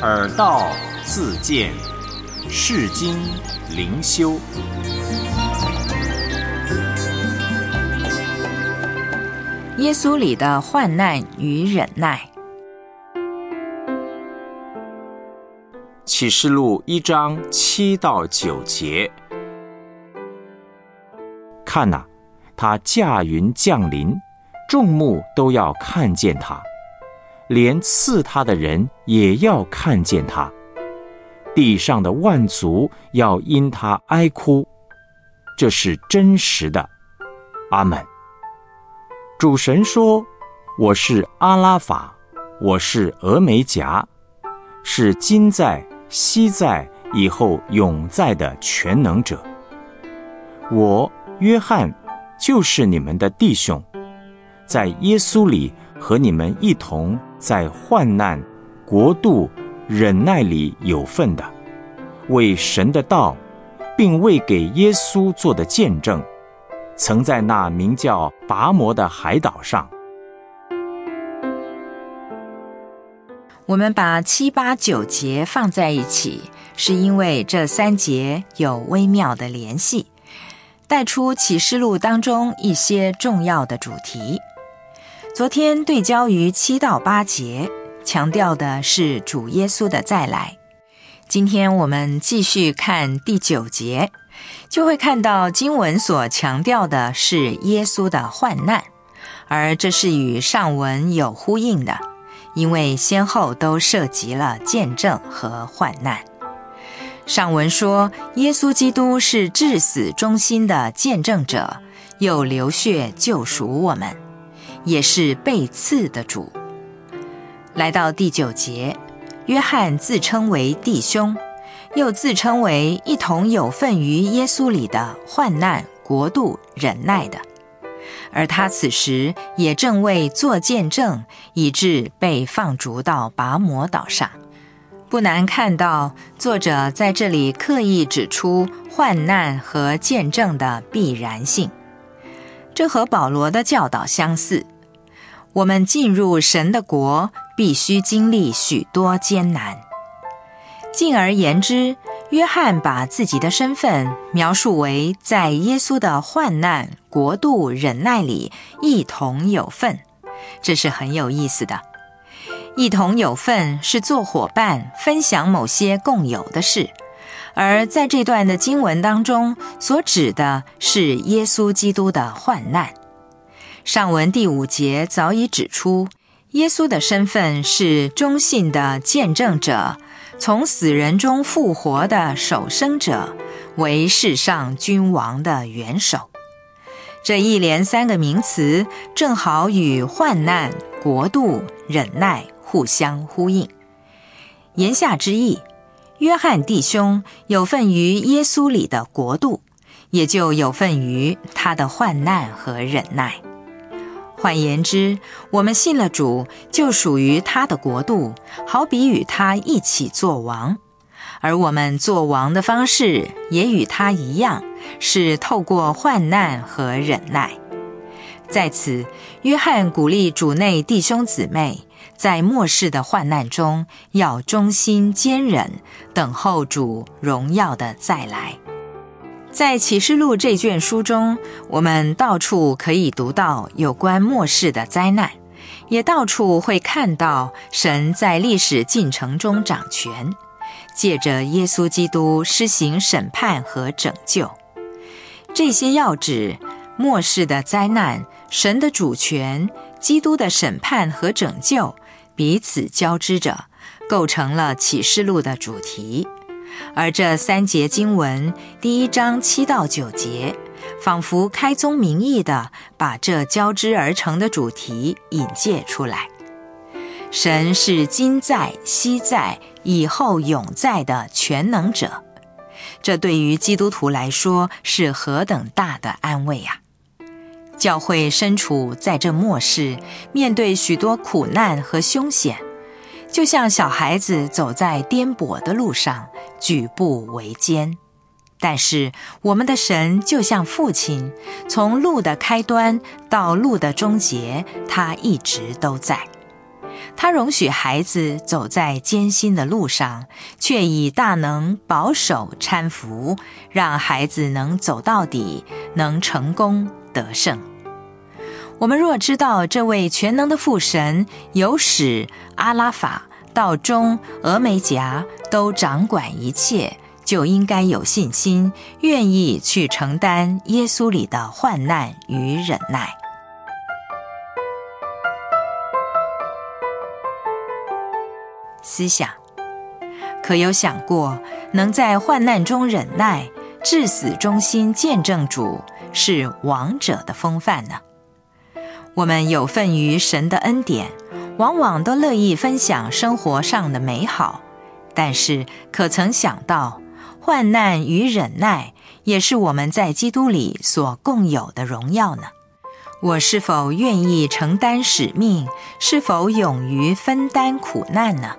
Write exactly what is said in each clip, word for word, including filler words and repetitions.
耳道自见，世经灵修。 耶稣里的患难与忍耐。 启示录一章七到九节。看哪，他驾云降临，众目都要看见他，连刺他的人也要看见他，地上的万族要因他哀哭。这是真实的。阿们。主神说，我是阿拉法，我是俄梅戛，是今在昔在以后永在的全能者。我约翰就是你们的弟兄，在耶稣里和你们一同在患难、国度、忍耐里有份的，为神的道，并为给耶稣做的见证，曾在那名叫拔摩的海岛上。 我们把七八九节放在一起，是因为这三节有微妙的联系，带出启示录当中一些重要的主题。昨天对焦于七到八节，强调的是主耶稣的再来。今天我们继续看第九节，就会看到经文所强调的是耶稣的患难，而这是与上文有呼应的，因为先后都涉及了见证和患难。上文说，耶稣基督是至死忠心的见证者，又流血救赎我们，也是被刺的主。来到第九节，约翰自称为弟兄，又自称为一同有份于耶稣里的患难、国度、忍耐的。而他此时也正为做见证，以致被放逐到拔摩岛上。不难看到，作者在这里刻意指出患难和见证的必然性。这和保罗的教导相似，我们进入神的国，必须经历许多艰难。进而言之，约翰把自己的身份描述为在耶稣的患难、国度、忍耐里一同有份，这是很有意思的。一同有份是做伙伴，分享某些共有的事，而在这段的经文当中，所指的是耶稣基督的患难。上文第五节早已指出，耶稣的身份是忠信的见证者，从死人中复活的守生者，为世上君王的元首。这一连三个名词正好与患难、国度、忍耐互相呼应。言下之意，约翰弟兄有份于耶稣里的国度，也就有份于他的患难和忍耐。换言之，我们信了主，就属于他的国度，好比与他一起做王。而我们做王的方式也与他一样，是透过患难和忍耐。在此，约翰鼓励主内弟兄姊妹，在末世的患难中，要忠心坚忍，等候主荣耀的再来。在启示录这卷书中，我们到处可以读到有关末世的灾难，也到处会看到神在历史进程中掌权，借着耶稣基督施行审判和拯救。这些要指末世的灾难、神的主权、基督的审判和拯救彼此交织着，构成了启示录的主题。而这三节经文，第一章七到九节，仿佛开宗明义地把这交织而成的主题引介出来。神是今在、昔在、以后永在的全能者，这对于基督徒来说是何等大的安慰啊！教会身处在这末世，面对许多苦难和凶险，就像小孩子走在颠簸的路上，举步维艰。但是我们的神就像父亲，从路的开端到路的终结，他一直都在。 他容许孩子走在艰辛的路上，却以大能保守搀扶，让孩子能走到底，能成功得胜。我们若知道这位全能的父神由始阿拉法到终俄梅戛都掌管一切，就应该有信心，愿意去承担耶稣里的患难与忍耐。思想，可有想过，能在患难中忍耐，至死忠心见证主，是王者的风范呢？我们有份于神的恩典，往往都乐意分享生活上的美好，但是可曾想到，患难与忍耐也是我们在基督里所共有的荣耀呢？我是否愿意承担使命？是否勇于分担苦难呢？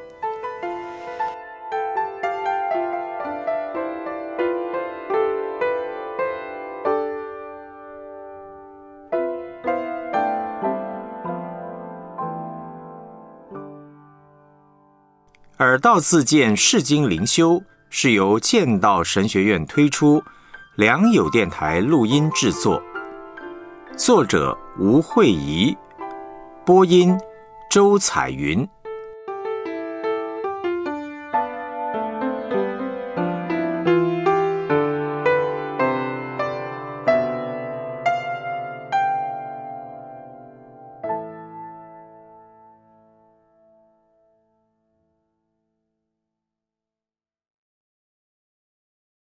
耳道自荐世经灵修是由剑道神学院推出，良友电台录音制作，作者吴慧仪，播音周彩云。